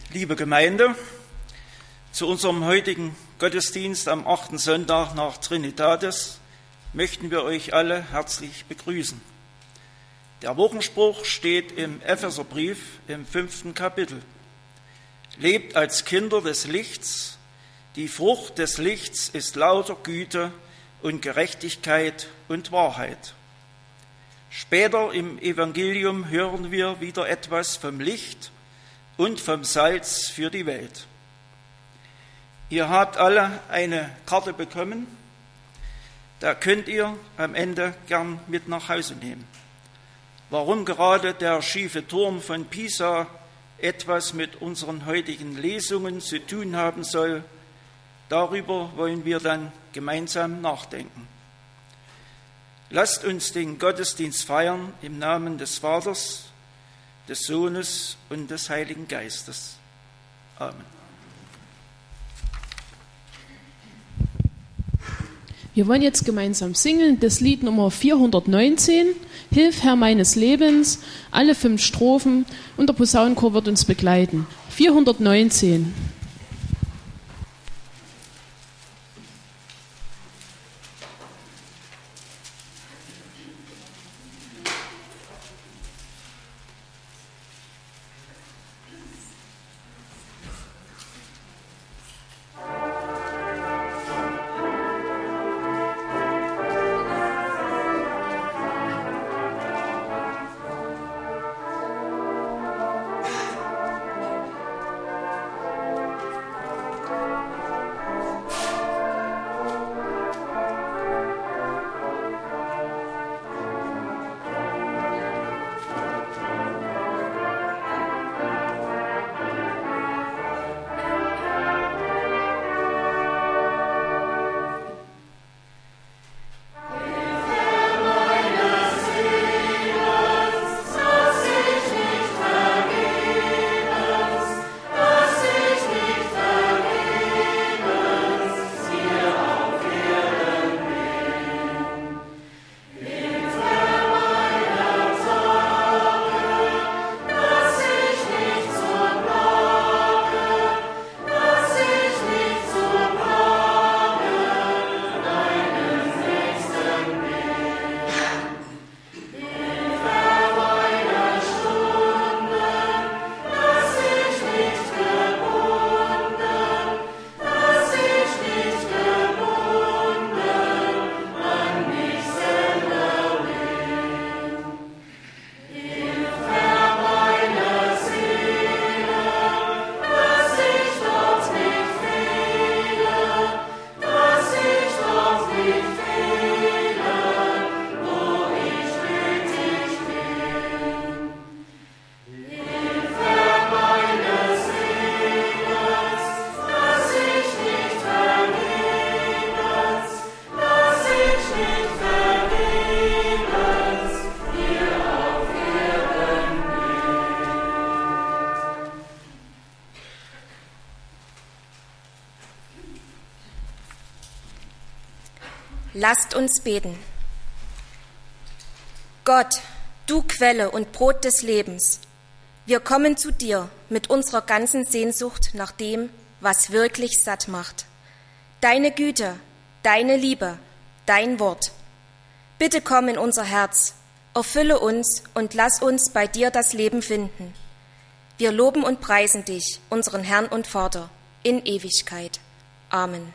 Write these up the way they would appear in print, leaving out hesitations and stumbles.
Liebe Gemeinde, zu unserem heutigen Gottesdienst am 8. Sonntag nach Trinitatis möchten wir euch alle herzlich begrüßen. Der Wochenspruch steht im Epheserbrief im 5. Kapitel. Lebt als Kinder des Lichts, die Frucht des Lichts ist lauter Güte und Gerechtigkeit und Wahrheit. Später im Evangelium hören wir wieder etwas vom Licht und vom Salz für die Welt. Ihr habt alle eine Karte bekommen, da könnt ihr am Ende gern mit nach Hause nehmen. Warum gerade der schiefe Turm von Pisa etwas mit unseren heutigen Lesungen zu tun haben soll, darüber wollen wir dann gemeinsam nachdenken. Lasst uns den Gottesdienst feiern im Namen des Vaters, des Sohnes und des Heiligen Geistes. Amen. Wir wollen jetzt gemeinsam singen, das Lied Nummer 419, Hilf Herr meines Lebens, alle 5 Strophen und der Posaunenchor wird uns begleiten. 419. Lasst uns beten. Gott, du Quelle und Brot des Lebens, wir kommen zu dir mit unserer ganzen Sehnsucht nach dem, was wirklich satt macht. Deine Güte, deine Liebe, dein Wort. Bitte komm in unser Herz, erfülle uns und lass uns bei dir das Leben finden. Wir loben und preisen dich, unseren Herrn und Vater, in Ewigkeit. Amen.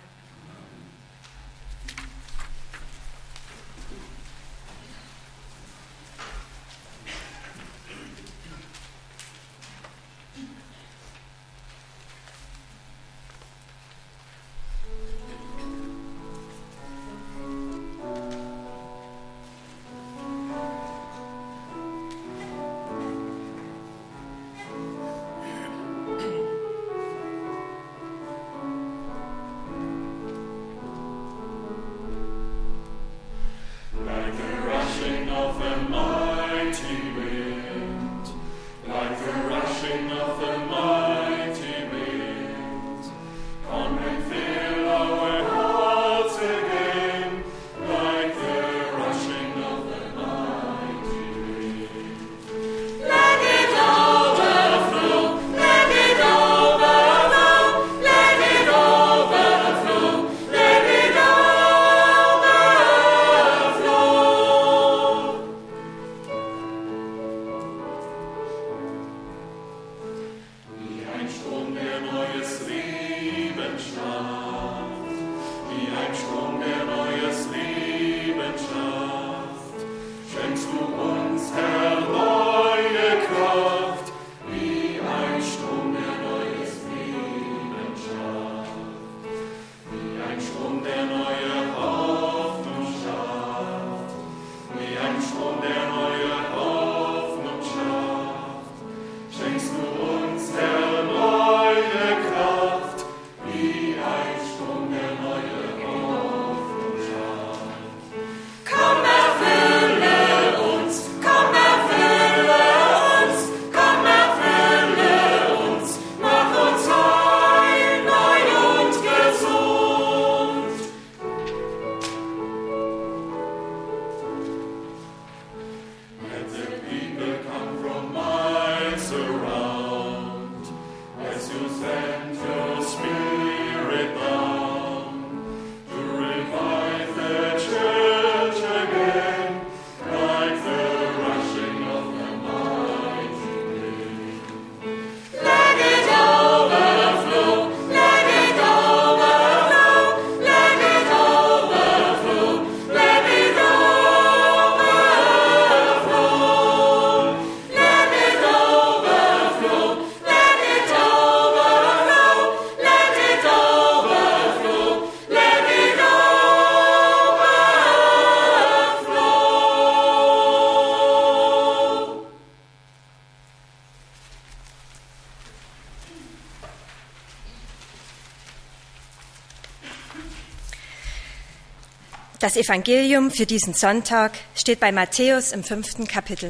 Das Evangelium für diesen Sonntag steht bei Matthäus im 5. Kapitel.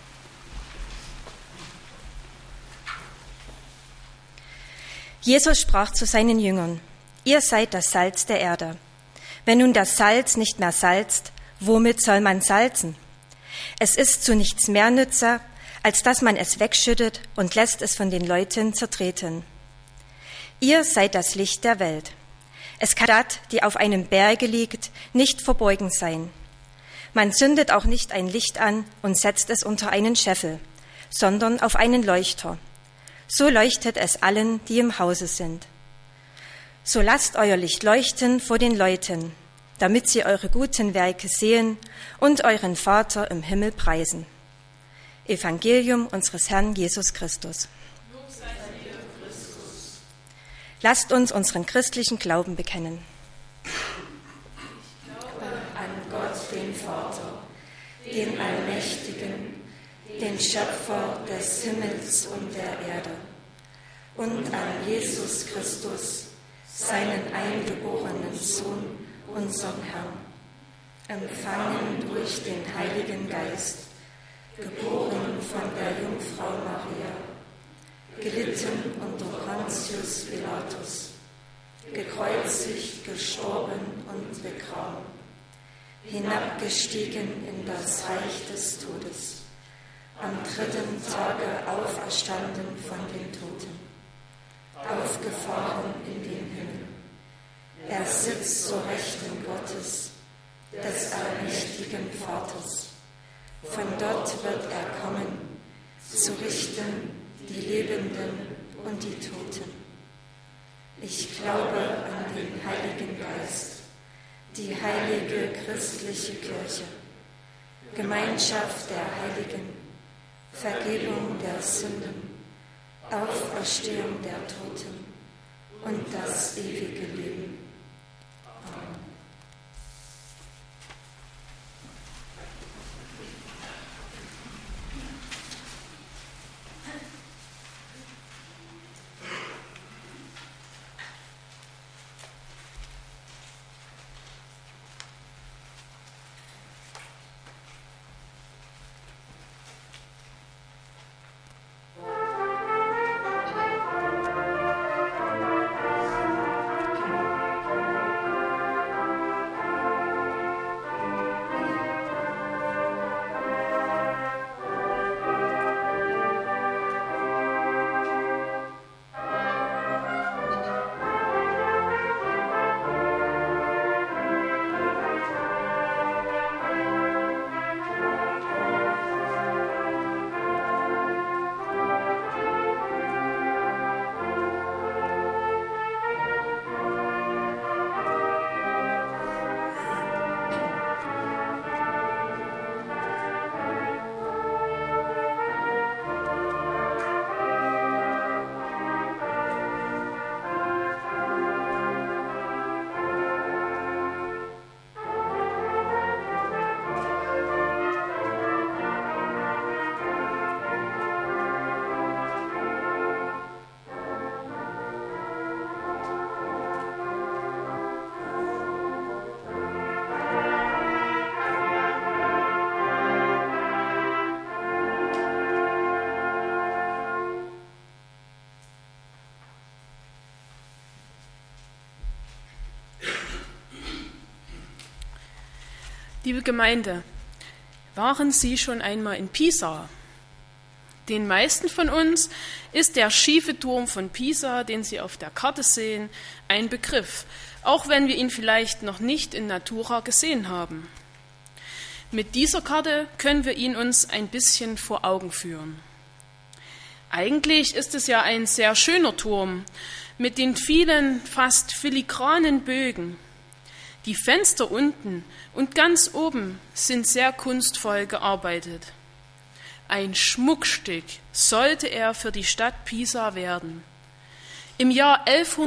Jesus sprach zu seinen Jüngern: Ihr seid das Salz der Erde. Wenn nun das Salz nicht mehr salzt, womit soll man salzen? Es ist zu nichts mehr Nütze, als dass man es wegschüttet und lässt es von den Leuten zertreten. Ihr seid das Licht der Welt. Es kann die Stadt, die auf einem Berge liegt, nicht verborgen sein. Man zündet auch nicht ein Licht an und setzt es unter einen Scheffel, sondern auf einen Leuchter. So leuchtet es allen, die im Hause sind. So lasst euer Licht leuchten vor den Leuten, damit sie eure guten Werke sehen und euren Vater im Himmel preisen. Evangelium unseres Herrn Jesus Christus. Lasst uns unseren christlichen Glauben bekennen. Ich glaube an Gott, den Vater, den Allmächtigen, den Schöpfer des Himmels und der Erde, und an Jesus Christus, seinen eingeborenen Sohn, unseren Herrn, empfangen durch den Heiligen Geist, geboren von der Jungfrau Maria, gelitten unter Pontius Pilatus, gekreuzigt, gestorben und begraben, hinabgestiegen in das Reich des Todes, am 3. Tage auferstanden von den Toten, aufgefahren in den Himmel. Er sitzt zur Rechten Gottes, des allmächtigen Vaters. Von dort wird er kommen, zu richten die Lebenden und die Toten. Ich glaube an den Heiligen Geist, die heilige christliche Kirche, Gemeinschaft der Heiligen, Vergebung der Sünden, Auferstehung der Toten und das ewige Leben. Amen. Liebe Gemeinde, waren Sie schon einmal in Pisa? Den meisten von uns ist der schiefe Turm von Pisa, den Sie auf der Karte sehen, ein Begriff, auch wenn wir ihn vielleicht noch nicht in Natura gesehen haben. Mit dieser Karte können wir ihn uns ein bisschen vor Augen führen. Eigentlich ist es ja ein sehr schöner Turm mit den vielen, fast filigranen Bögen. Die Fenster unten und ganz oben sind sehr kunstvoll gearbeitet. Ein Schmuckstück sollte er für die Stadt Pisa werden. Im Jahr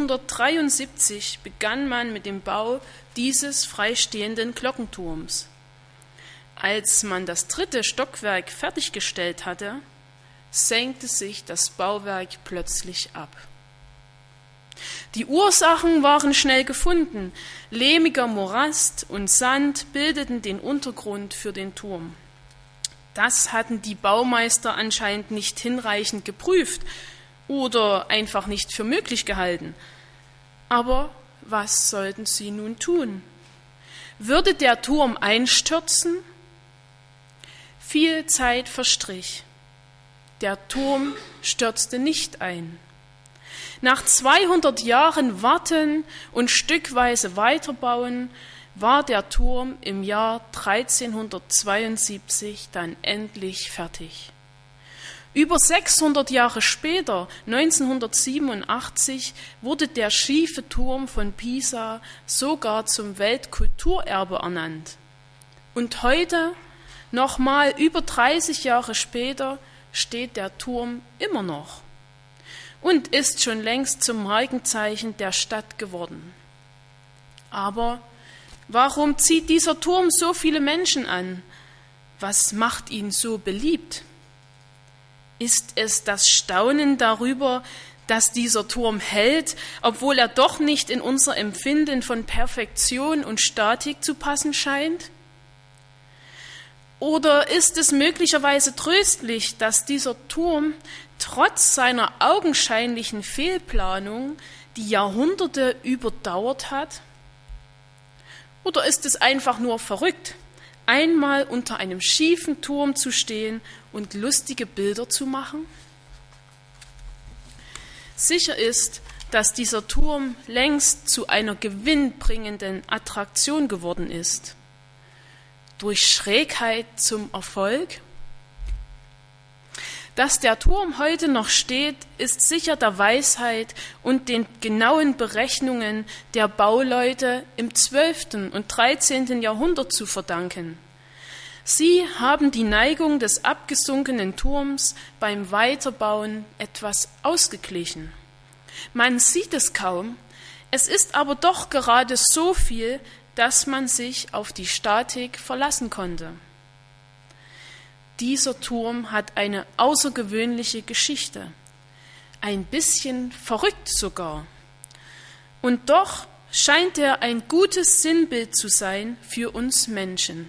1173 begann man mit dem Bau dieses freistehenden Glockenturms. Als man das 3. Stockwerk fertiggestellt hatte, senkte sich das Bauwerk plötzlich ab. Die Ursachen waren schnell gefunden. Lehmiger Morast und Sand bildeten den Untergrund für den Turm. Das hatten die Baumeister anscheinend nicht hinreichend geprüft oder einfach nicht für möglich gehalten. Aber was sollten sie nun tun? Würde der Turm einstürzen? Viel Zeit verstrich. Der Turm stürzte nicht ein. Nach 200 Jahren Warten und stückweise Weiterbauen war der Turm im Jahr 1372 dann endlich fertig. Über 600 Jahre später, 1987, wurde der schiefe Turm von Pisa sogar zum Weltkulturerbe ernannt. Und heute, nochmal über 30 Jahre später, steht der Turm immer noch und ist schon längst zum Markenzeichen der Stadt geworden. Aber warum zieht dieser Turm so viele Menschen an? Was macht ihn so beliebt? Ist es das Staunen darüber, dass dieser Turm hält, obwohl er doch nicht in unser Empfinden von Perfektion und Statik zu passen scheint? Oder ist es möglicherweise tröstlich, dass dieser Turm trotz seiner augenscheinlichen Fehlplanung die Jahrhunderte überdauert hat? Oder ist es einfach nur verrückt, einmal unter einem schiefen Turm zu stehen und lustige Bilder zu machen? Sicher ist, dass dieser Turm längst zu einer gewinnbringenden Attraktion geworden ist. Durch Schrägheit zum Erfolg? Dass der Turm heute noch steht, ist sicher der Weisheit und den genauen Berechnungen der Bauleute im 12. und 13. Jahrhundert zu verdanken. Sie haben die Neigung des abgesunkenen Turms beim Weiterbauen etwas ausgeglichen. Man sieht es kaum, es ist aber doch gerade so viel, dass man sich auf die Statik verlassen konnte. Dieser Turm hat eine außergewöhnliche Geschichte, ein bisschen verrückt sogar. Und doch scheint er ein gutes Sinnbild zu sein für uns Menschen.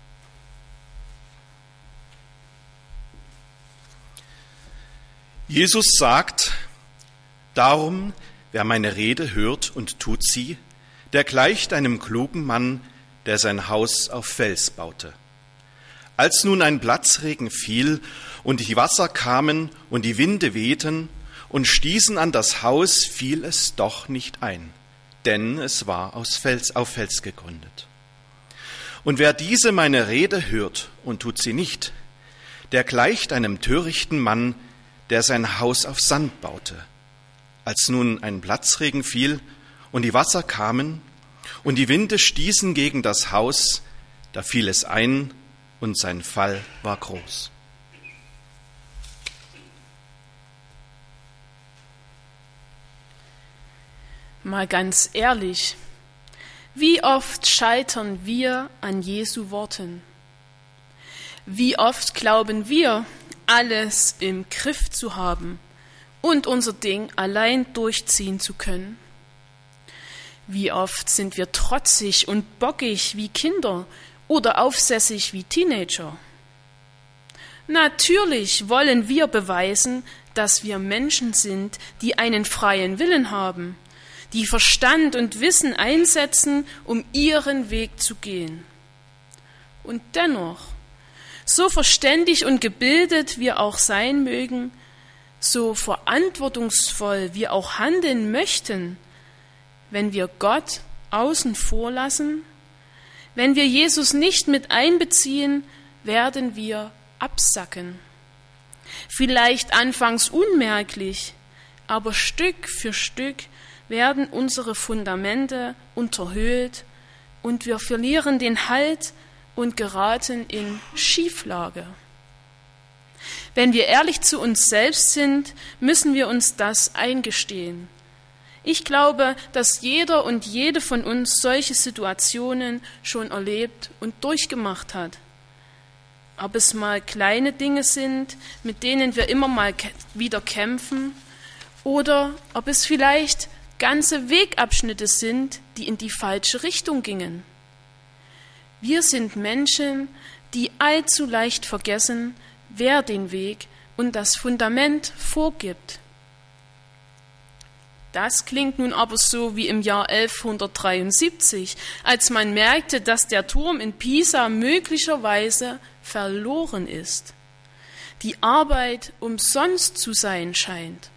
Jesus sagt, darum, wer meine Rede hört und tut sie, der gleicht einem klugen Mann, der sein Haus auf Fels baute. Als nun ein Platzregen fiel und die Wasser kamen und die Winde wehten und stießen an das Haus, fiel es doch nicht ein, denn es war auf Fels gegründet. Und wer diese meine Rede hört und tut sie nicht, der gleicht einem törichten Mann, der sein Haus auf Sand baute. Als nun ein Platzregen fiel und die Wasser kamen und die Winde stießen gegen das Haus, da fiel es ein und sein Fall war groß. Mal ganz ehrlich, wie oft scheitern wir an Jesu Worten? Wie oft glauben wir, alles im Griff zu haben und unser Ding allein durchziehen zu können? Wie oft sind wir trotzig und bockig wie Kinder oder aufsässig wie Teenager? Natürlich wollen wir beweisen, dass wir Menschen sind, die einen freien Willen haben, die Verstand und Wissen einsetzen, um ihren Weg zu gehen. Und dennoch, so verständig und gebildet wir auch sein mögen, so verantwortungsvoll wir auch handeln möchten, wenn wir Gott außen vor lassen, wenn wir Jesus nicht mit einbeziehen, werden wir absacken. Vielleicht anfangs unmerklich, aber Stück für Stück werden unsere Fundamente unterhöhlt und wir verlieren den Halt und geraten in Schieflage. Wenn wir ehrlich zu uns selbst sind, müssen wir uns das eingestehen. Ich glaube, dass jeder und jede von uns solche Situationen schon erlebt und durchgemacht hat. Ob es mal kleine Dinge sind, mit denen wir immer mal wieder kämpfen, oder ob es vielleicht ganze Wegabschnitte sind, die in die falsche Richtung gingen. Wir sind Menschen, die allzu leicht vergessen, wer den Weg und das Fundament vorgibt. Das klingt nun aber so wie im Jahr 1173, als man merkte, dass der Turm in Pisa möglicherweise verloren ist. Die Arbeit umsonst zu sein scheint.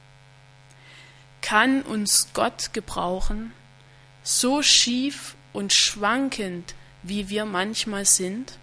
Kann uns Gott gebrauchen, so schief und schwankend, wie wir manchmal sind?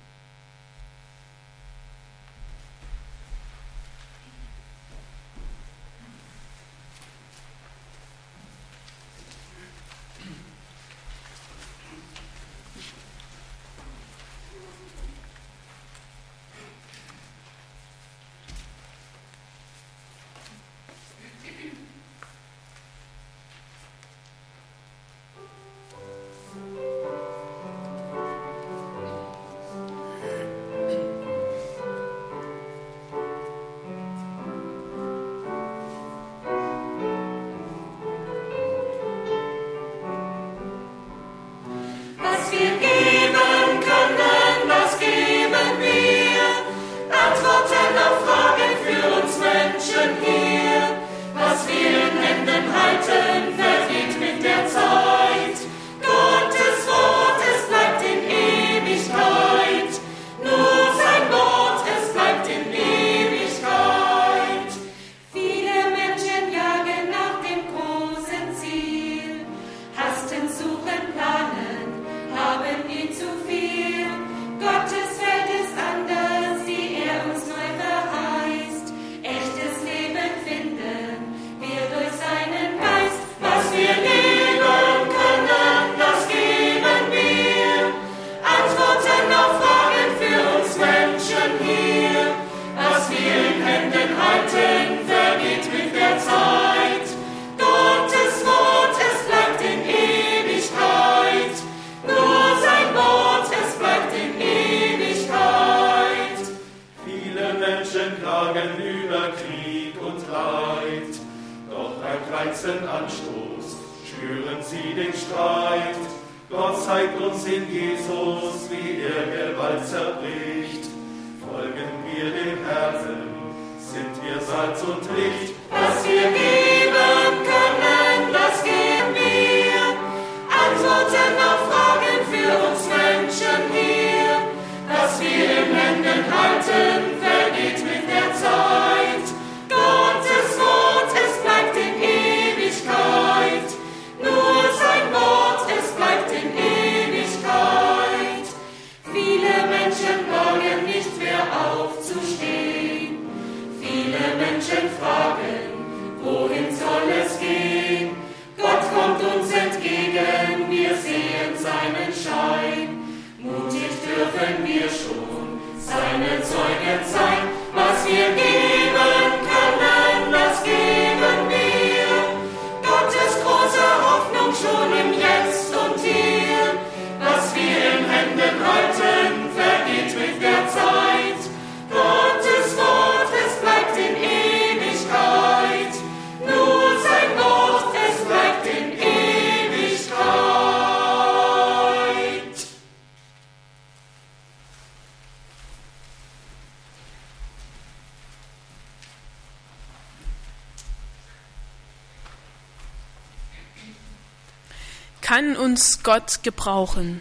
Kann uns Gott gebrauchen?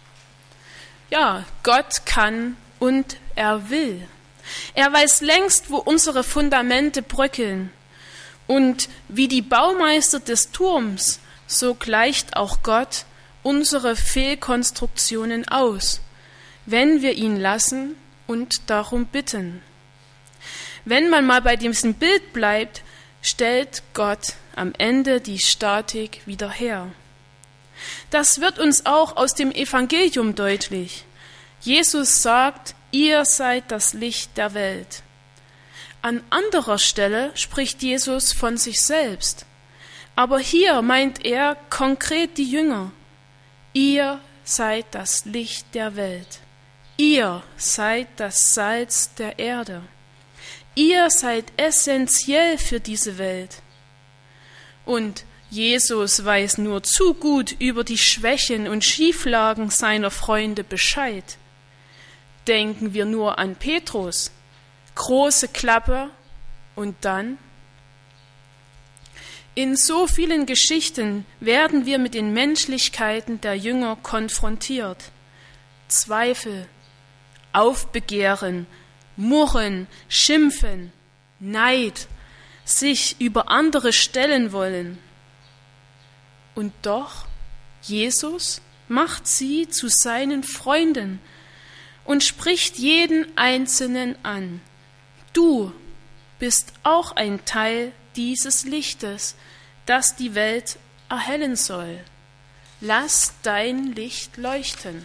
Ja, Gott kann und er will. Er weiß längst, wo unsere Fundamente bröckeln. Und wie die Baumeister des Turms, so gleicht auch Gott unsere Fehlkonstruktionen aus, wenn wir ihn lassen und darum bitten. Wenn man mal bei diesem Bild bleibt, stellt Gott am Ende die Statik wieder her. Das wird uns auch aus dem Evangelium deutlich. Jesus sagt, ihr seid das Licht der Welt. An anderer Stelle spricht Jesus von sich selbst. Aber hier meint er konkret die Jünger. Ihr seid das Licht der Welt. Ihr seid das Salz der Erde. Ihr seid essentiell für diese Welt. Und Jesus weiß nur zu gut über die Schwächen und Schieflagen seiner Freunde Bescheid. Denken wir nur an Petrus. Große Klappe und dann? In so vielen Geschichten werden wir mit den Menschlichkeiten der Jünger konfrontiert. Zweifel, Aufbegehren, Murren, Schimpfen, Neid, sich über andere stellen wollen. Und doch, Jesus macht sie zu seinen Freunden und spricht jeden Einzelnen an. Du bist auch ein Teil dieses Lichtes, das die Welt erhellen soll. Lass dein Licht leuchten.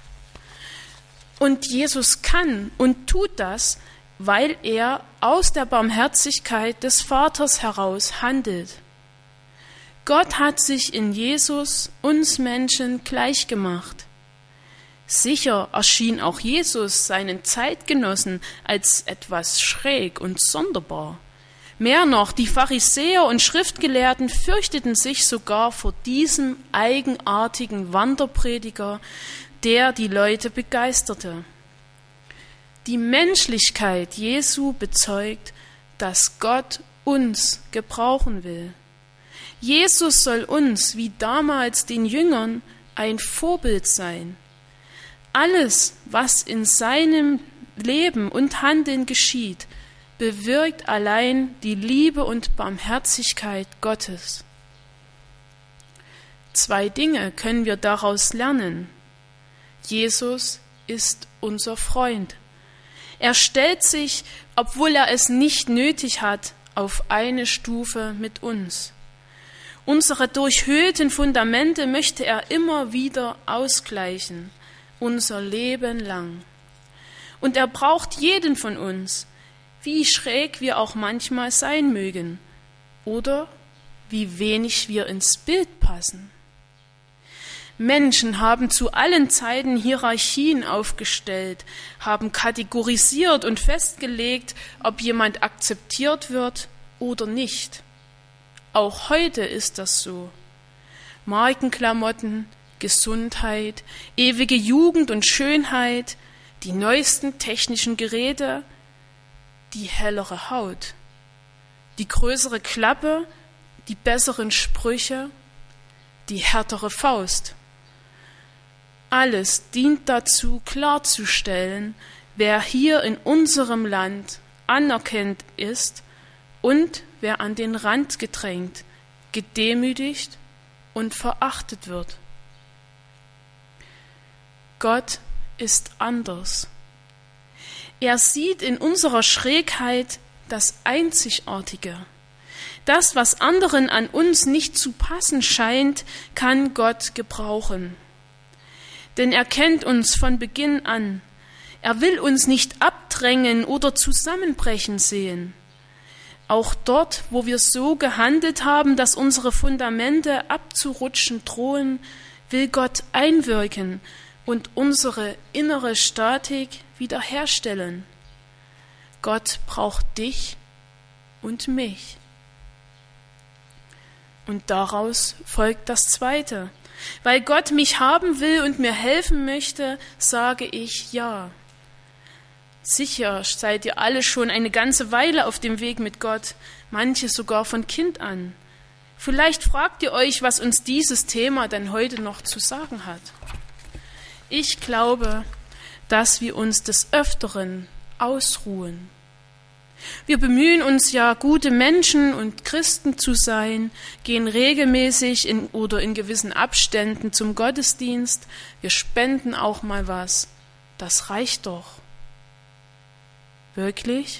Und Jesus kann und tut das, weil er aus der Barmherzigkeit des Vaters heraus handelt. Gott hat sich in Jesus uns Menschen gleichgemacht. Sicher erschien auch Jesus seinen Zeitgenossen als etwas schräg und sonderbar. Mehr noch, die Pharisäer und Schriftgelehrten fürchteten sich sogar vor diesem eigenartigen Wanderprediger, der die Leute begeisterte. Die Menschlichkeit Jesu bezeugt, dass Gott uns gebrauchen will. Jesus soll uns, wie damals den Jüngern, ein Vorbild sein. Alles, was in seinem Leben und Handeln geschieht, bewirkt allein die Liebe und Barmherzigkeit Gottes. 2 Dinge können wir daraus lernen. Jesus ist unser Freund. Er stellt sich, obwohl er es nicht nötig hat, auf eine Stufe mit uns. Unsere durchhöhlten Fundamente möchte er immer wieder ausgleichen, unser Leben lang. Und er braucht jeden von uns, wie schräg wir auch manchmal sein mögen oder wie wenig wir ins Bild passen. Menschen haben zu allen Zeiten Hierarchien aufgestellt, haben kategorisiert und festgelegt, ob jemand akzeptiert wird oder nicht. Auch heute ist das so. Markenklamotten, Gesundheit, ewige Jugend und Schönheit, die neuesten technischen Geräte, die hellere Haut, die größere Klappe, die besseren Sprüche, die härtere Faust. Alles dient dazu, klarzustellen, wer hier in unserem Land anerkannt ist und wer an den Rand gedrängt, gedemütigt und verachtet wird. Gott ist anders. Er sieht in unserer Schrägheit das Einzigartige. Das, was anderen an uns nicht zu passen scheint, kann Gott gebrauchen. Denn er kennt uns von Beginn an. Er will uns nicht abdrängen oder zusammenbrechen sehen. Auch dort, wo wir so gehandelt haben, dass unsere Fundamente abzurutschen drohen, will Gott einwirken und unsere innere Statik wiederherstellen. Gott braucht dich und mich. Und daraus folgt das Zweite. Weil Gott mich haben will und mir helfen möchte, sage ich ja. Sicher seid ihr alle schon eine ganze Weile auf dem Weg mit Gott, manche sogar von Kind an. Vielleicht fragt ihr euch, was uns dieses Thema denn heute noch zu sagen hat. Ich glaube, dass wir uns des Öfteren ausruhen. Wir bemühen uns ja, gute Menschen und Christen zu sein, gehen regelmäßig in gewissen Abständen zum Gottesdienst, wir spenden auch mal was. Das reicht doch. Wirklich?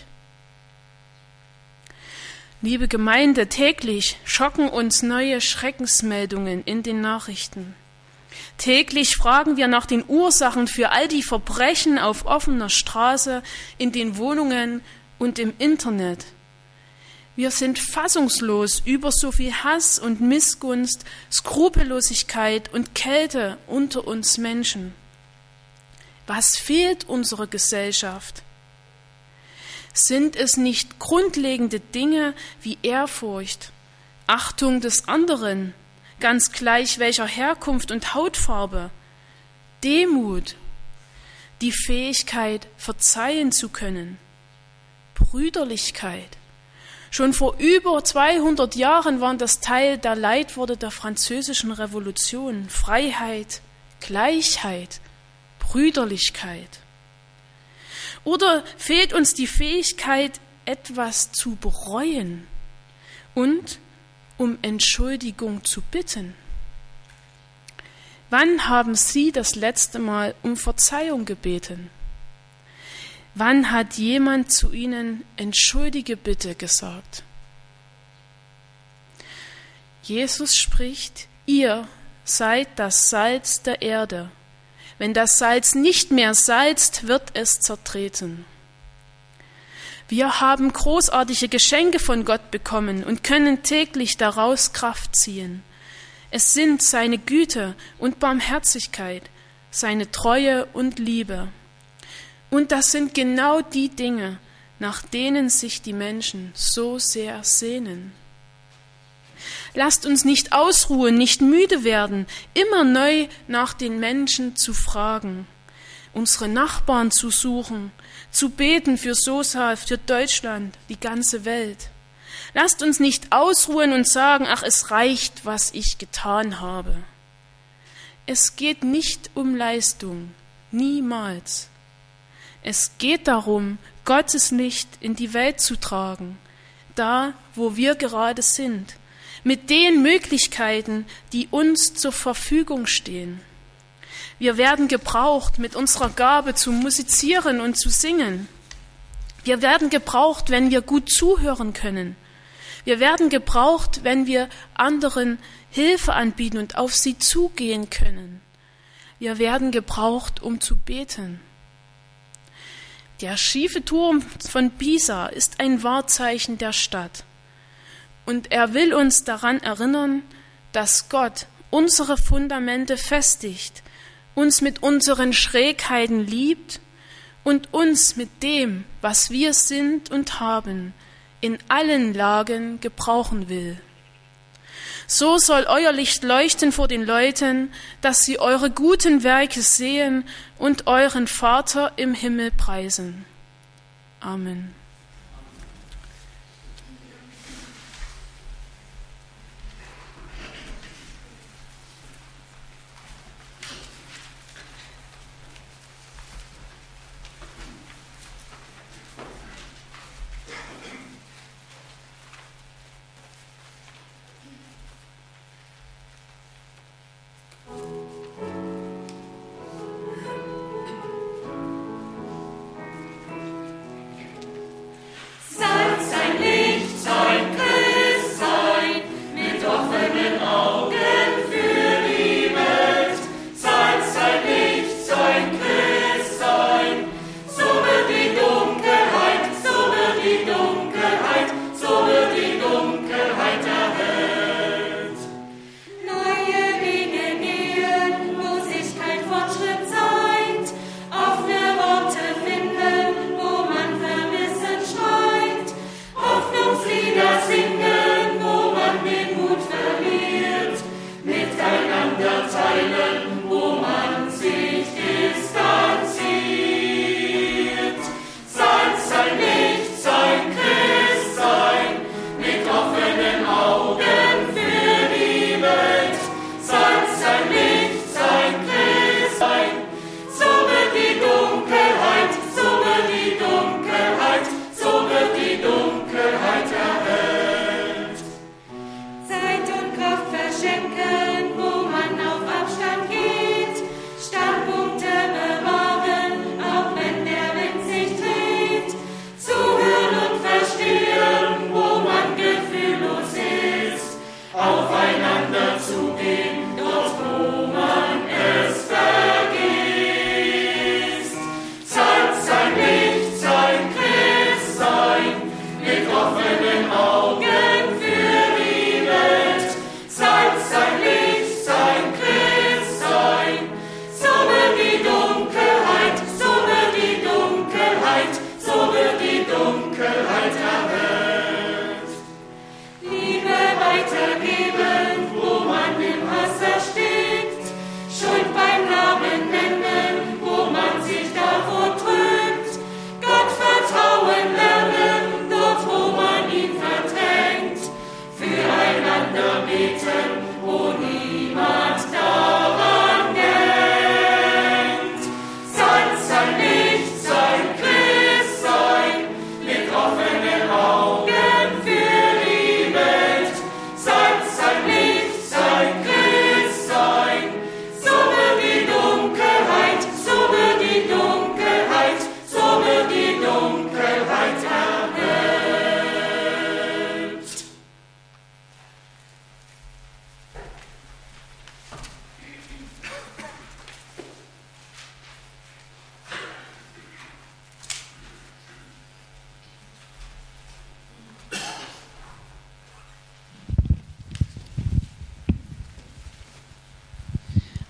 Liebe Gemeinde, täglich schocken uns neue Schreckensmeldungen in den Nachrichten. Täglich fragen wir nach den Ursachen für all die Verbrechen auf offener Straße, in den Wohnungen und im Internet. Wir sind fassungslos über so viel Hass und Missgunst, Skrupellosigkeit und Kälte unter uns Menschen. Was fehlt unserer Gesellschaft? Sind es nicht grundlegende Dinge wie Ehrfurcht, Achtung des anderen, ganz gleich welcher Herkunft und Hautfarbe, Demut, die Fähigkeit, verzeihen zu können, Brüderlichkeit. Schon vor über 200 Jahren waren das Teil der Leitworte der Französischen Revolution. Freiheit, Gleichheit, Brüderlichkeit. Oder fehlt uns die Fähigkeit, etwas zu bereuen und um Entschuldigung zu bitten? Wann haben Sie das letzte Mal um Verzeihung gebeten? Wann hat jemand zu Ihnen entschuldige bitte gesagt? Jesus spricht, ihr seid das Salz der Erde. Wenn das Salz nicht mehr salzt, wird es zertreten. Wir haben großartige Geschenke von Gott bekommen und können täglich daraus Kraft ziehen. Es sind seine Güte und Barmherzigkeit, seine Treue und Liebe. Und das sind genau die Dinge, nach denen sich die Menschen so sehr sehnen. Lasst uns nicht ausruhen, nicht müde werden, immer neu nach den Menschen zu fragen, unsere Nachbarn zu suchen, zu beten für Sosa, für Deutschland, die ganze Welt. Lasst uns nicht ausruhen und sagen, ach, es reicht, was ich getan habe. Es geht nicht um Leistung, niemals. Es geht darum, Gottes Licht in die Welt zu tragen, da, wo wir gerade sind, mit den Möglichkeiten, die uns zur Verfügung stehen. Wir werden gebraucht mit unserer Gabe zu musizieren und zu singen. Wir werden gebraucht, wenn wir gut zuhören können. Wir werden gebraucht, wenn wir anderen Hilfe anbieten und auf sie zugehen können. Wir werden gebraucht, um zu beten. Der schiefe Turm von Pisa ist ein Wahrzeichen der Stadt. Und er will uns daran erinnern, dass Gott unsere Fundamente festigt, uns mit unseren Schrägheiten liebt und uns mit dem, was wir sind und haben, in allen Lagen gebrauchen will. So soll euer Licht leuchten vor den Leuten, dass sie eure guten Werke sehen und euren Vater im Himmel preisen. Amen.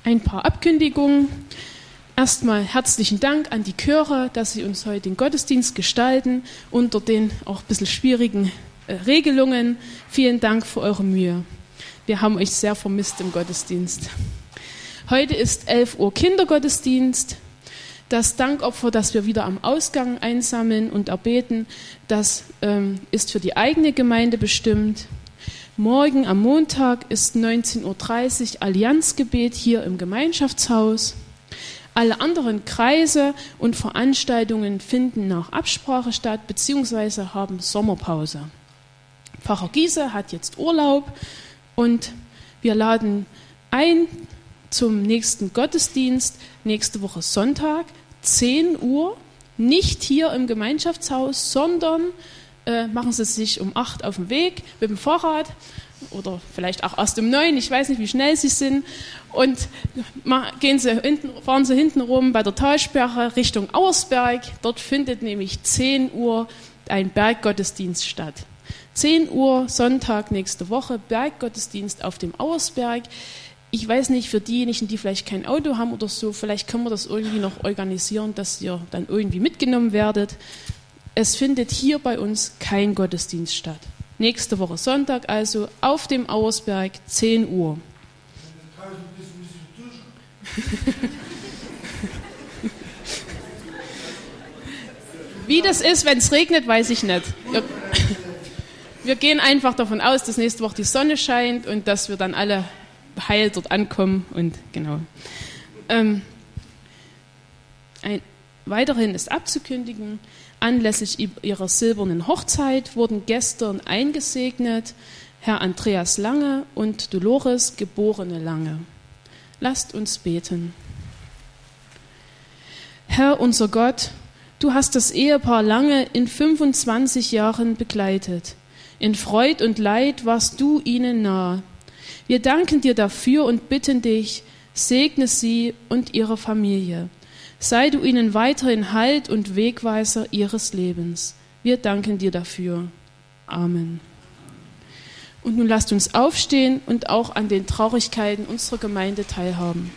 Ein paar Abkündigungen. Erstmal herzlichen Dank an die Chöre, dass sie uns heute den Gottesdienst gestalten, unter den auch ein bisschen schwierigen Regelungen. Vielen Dank für eure Mühe. Wir haben euch sehr vermisst im Gottesdienst. Heute ist 11 Uhr Kindergottesdienst. Das Dankopfer, das wir wieder am Ausgang einsammeln und erbeten, das ist für die eigene Gemeinde bestimmt. Morgen am Montag ist 19.30 Uhr Allianzgebet hier im Gemeinschaftshaus. Alle anderen Kreise und Veranstaltungen finden nach Absprache statt bzw. haben Sommerpause. Pfarrer Giese hat jetzt Urlaub und wir laden ein zum nächsten Gottesdienst, nächste Woche Sonntag, 10 Uhr, nicht hier im Gemeinschaftshaus, sondern machen Sie sich um 8 auf den Weg mit dem Fahrrad oder vielleicht auch erst um 9, ich weiß nicht, wie schnell Sie sind, und fahren Sie hinten rum bei der Talsperre Richtung Auersberg. Dort findet nämlich 10 Uhr ein Berggottesdienst statt. 10 Uhr Sonntag nächste Woche, Berggottesdienst auf dem Auersberg. Ich weiß nicht, für diejenigen, die vielleicht kein Auto haben oder so, vielleicht können wir das irgendwie noch organisieren, dass ihr dann irgendwie mitgenommen werdet. Es findet hier bei uns kein Gottesdienst statt. Nächste Woche Sonntag also auf dem Auersberg, 10 Uhr. Wie das ist, wenn es regnet, weiß ich nicht. Wir gehen einfach davon aus, dass nächste Woche die Sonne scheint und dass wir dann alle heil dort ankommen. Und genau. Weiterhin ist abzukündigen, anlässlich ihrer silbernen Hochzeit wurden gestern eingesegnet Herr Andreas Lange und Dolores geborene Lange. Lasst uns beten. Herr unser Gott, du hast das Ehepaar Lange in 25 Jahren begleitet. In Freud und Leid warst du ihnen nahe. Wir danken dir dafür und bitten dich, segne sie und ihre Familie. Sei du ihnen weiterhin Halt und Wegweiser ihres Lebens. Wir danken dir dafür. Amen. Und nun lasst uns aufstehen und auch an den Traurigkeiten unserer Gemeinde teilhaben.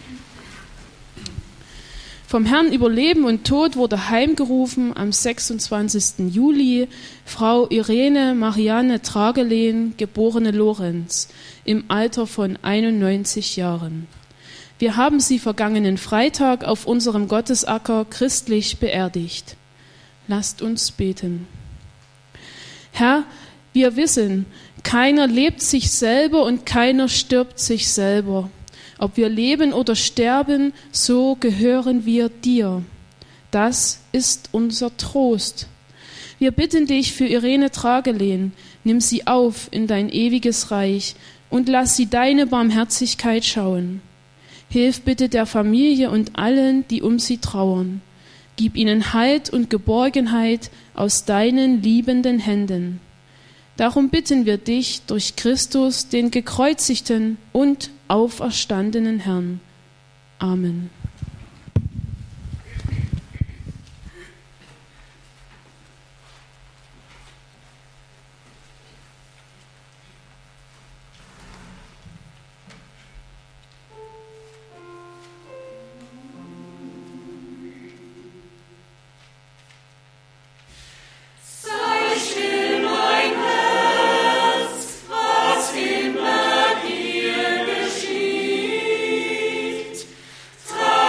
Vom Herrn über Leben und Tod wurde heimgerufen am 26. Juli Frau Irene Marianne Tragelehn, geborene Lorenz, im Alter von 91 Jahren. Wir haben sie vergangenen Freitag auf unserem Gottesacker christlich beerdigt. Lasst uns beten. Herr, wir wissen, keiner lebt sich selber und keiner stirbt sich selber. Ob wir leben oder sterben, so gehören wir dir. Das ist unser Trost. Wir bitten dich für Irene Tragelehn, nimm sie auf in dein ewiges Reich und lass sie deine Barmherzigkeit schauen. Hilf bitte der Familie und allen, die um sie trauern. Gib ihnen Halt und Geborgenheit aus deinen liebenden Händen. Darum bitten wir dich durch Christus, den gekreuzigten und auferstandenen Herrn. Amen. Trag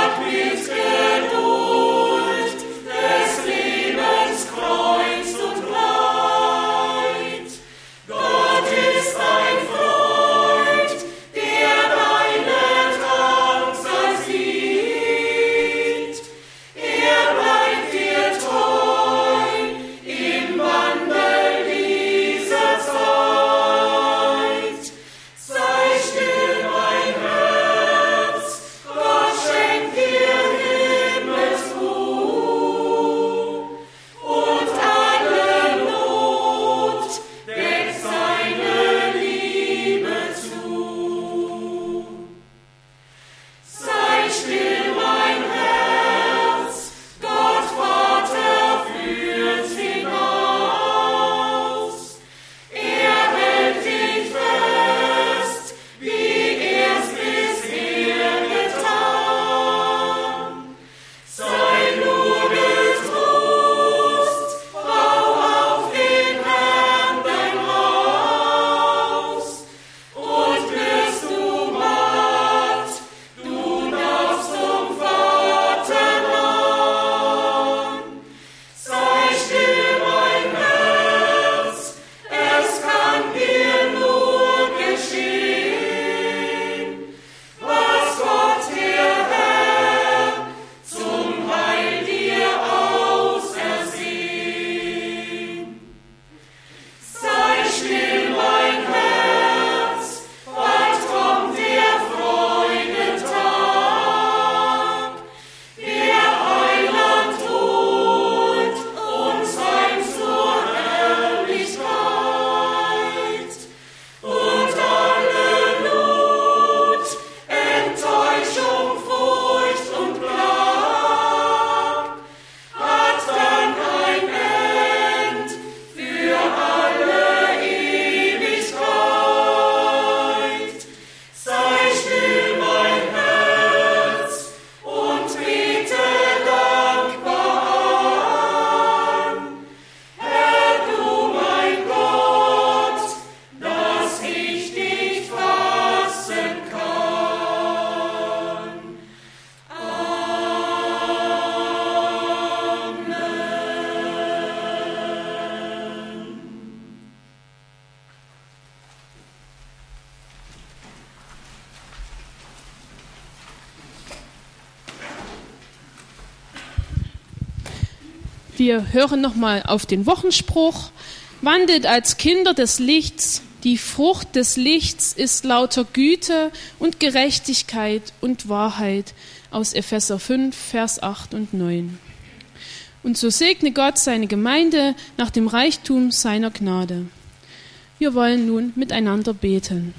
Wir hören nochmal auf den Wochenspruch. Wandelt als Kinder des Lichts. Die Frucht des Lichts ist lauter Güte und Gerechtigkeit und Wahrheit. Aus Epheser 5, Vers 8 und 9. Und so segne Gott seine Gemeinde nach dem Reichtum seiner Gnade. Wir wollen nun miteinander beten.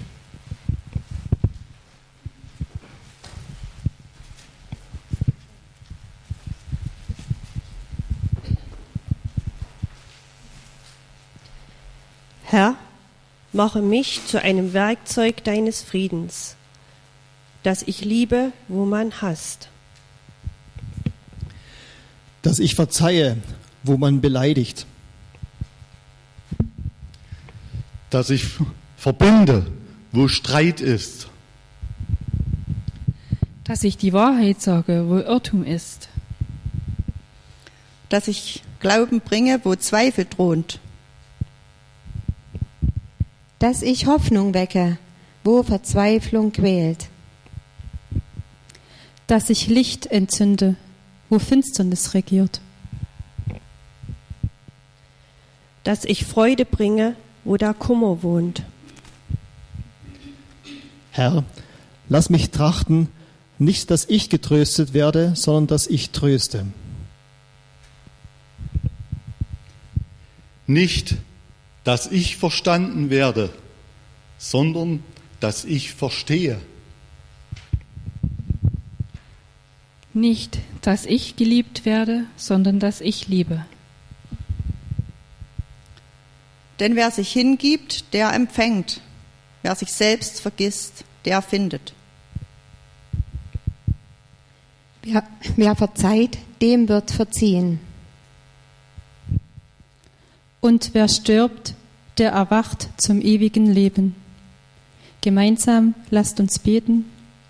Herr, mache mich zu einem Werkzeug deines Friedens, dass ich liebe, wo man hasst. Dass ich verzeihe, wo man beleidigt. Dass ich verbinde, wo Streit ist. Dass ich die Wahrheit sage, wo Irrtum ist. Dass ich Glauben bringe, wo Zweifel thront. Dass ich Hoffnung wecke, wo Verzweiflung quält. Dass ich Licht entzünde, wo Finsternis regiert. Dass ich Freude bringe, wo der Kummer wohnt. Herr, lass mich trachten, nicht, dass ich getröstet werde, sondern dass ich tröste. Nicht, dass ich verstanden werde, sondern dass ich verstehe. Nicht, dass ich geliebt werde, sondern dass ich liebe. Denn wer sich hingibt, der empfängt. Wer sich selbst vergisst, der findet. Wer verzeiht, dem wird verziehen. Und wer stirbt, der erwacht zum ewigen Leben. Gemeinsam lasst uns beten.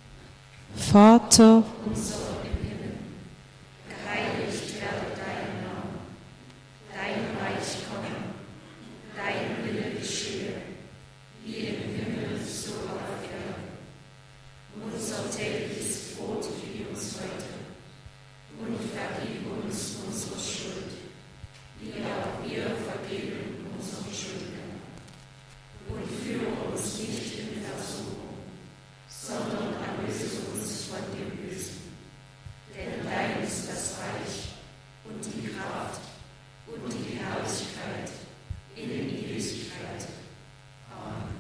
Vater unser im Himmel, geheiligt werde dein Name, dein Reich komme, dein Wille geschehe, wie im Himmel so auf Erden. Unser tägliches Brot gib uns heute und vergib uns unsere Schuld, wie auch wir vergeben unseren Schuldigern. Und führe uns nicht in Versuchung, sondern erlöse uns von dem Bösen. Denn dein ist das Reich und die Kraft und die Herrlichkeit in Ewigkeit. Amen.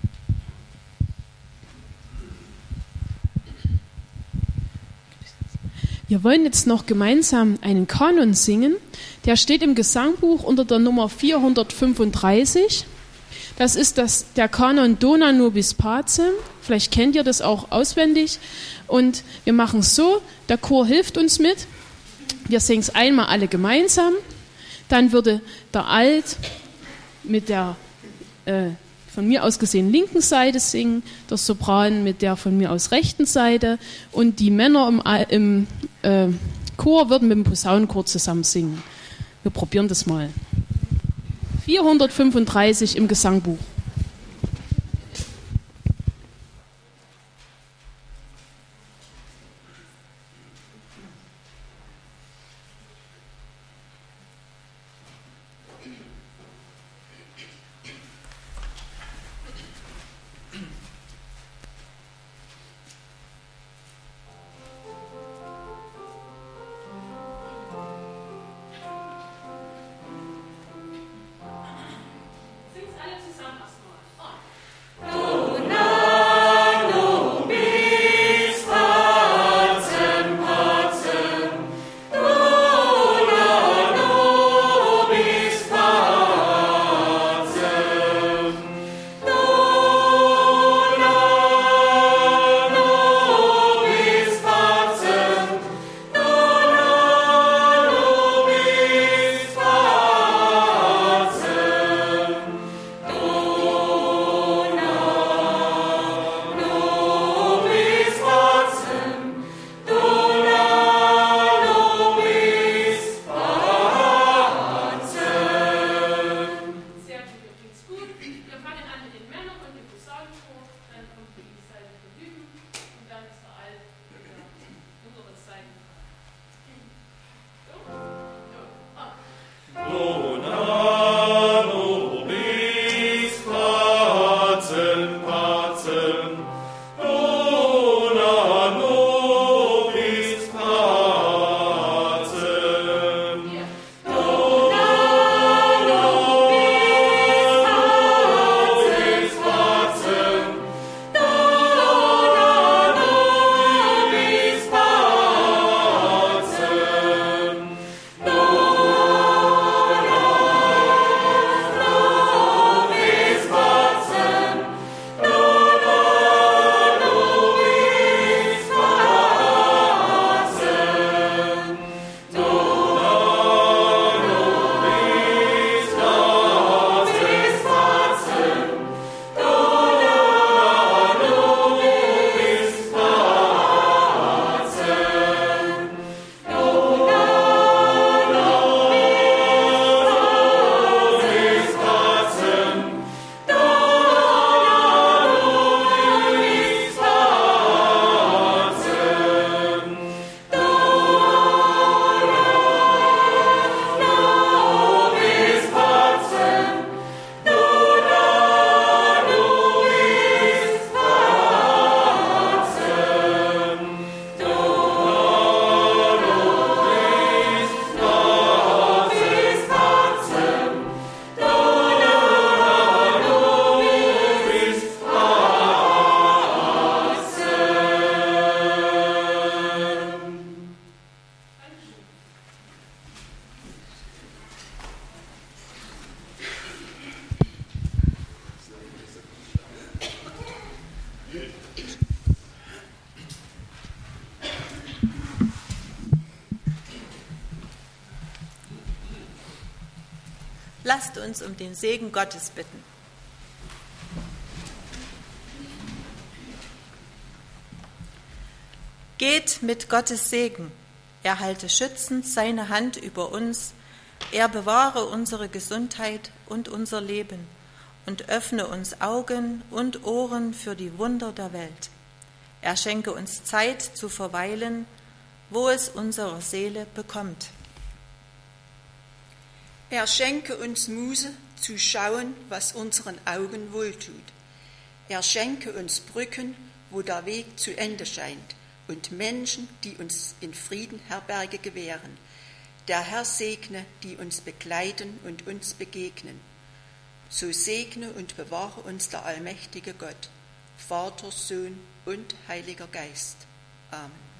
Wir wollen jetzt noch gemeinsam einen Kanon singen. Der steht im Gesangbuch unter der Nummer 435. Das ist der Kanon Dona nobis pacem. Vielleicht kennt ihr das auch auswendig. Und wir machen es so, der Chor hilft uns mit. Wir singen es einmal alle gemeinsam. Dann würde der Alt mit der von mir aus gesehen linken Seite singen, der Sopran mit der von mir aus rechten Seite und die Männer im Chor würden mit dem Posaunenchor zusammen singen. Wir probieren das mal. 435 im Gesangbuch. Alle zusammen. Lasst uns um den Segen Gottes bitten. Geht mit Gottes Segen. Er halte schützend seine Hand über uns. Er bewahre unsere Gesundheit und unser Leben und öffne uns Augen und Ohren für die Wunder der Welt. Er schenke uns Zeit zu verweilen, wo es unserer Seele bekommt. Er schenke uns Muße zu schauen, was unseren Augen wohltut. Er schenke uns Brücken, wo der Weg zu Ende scheint, und Menschen, die uns in Frieden Herberge gewähren. Der Herr segne, die uns begleiten und uns begegnen. So segne und bewahre uns der allmächtige Gott, Vater, Sohn und Heiliger Geist. Amen.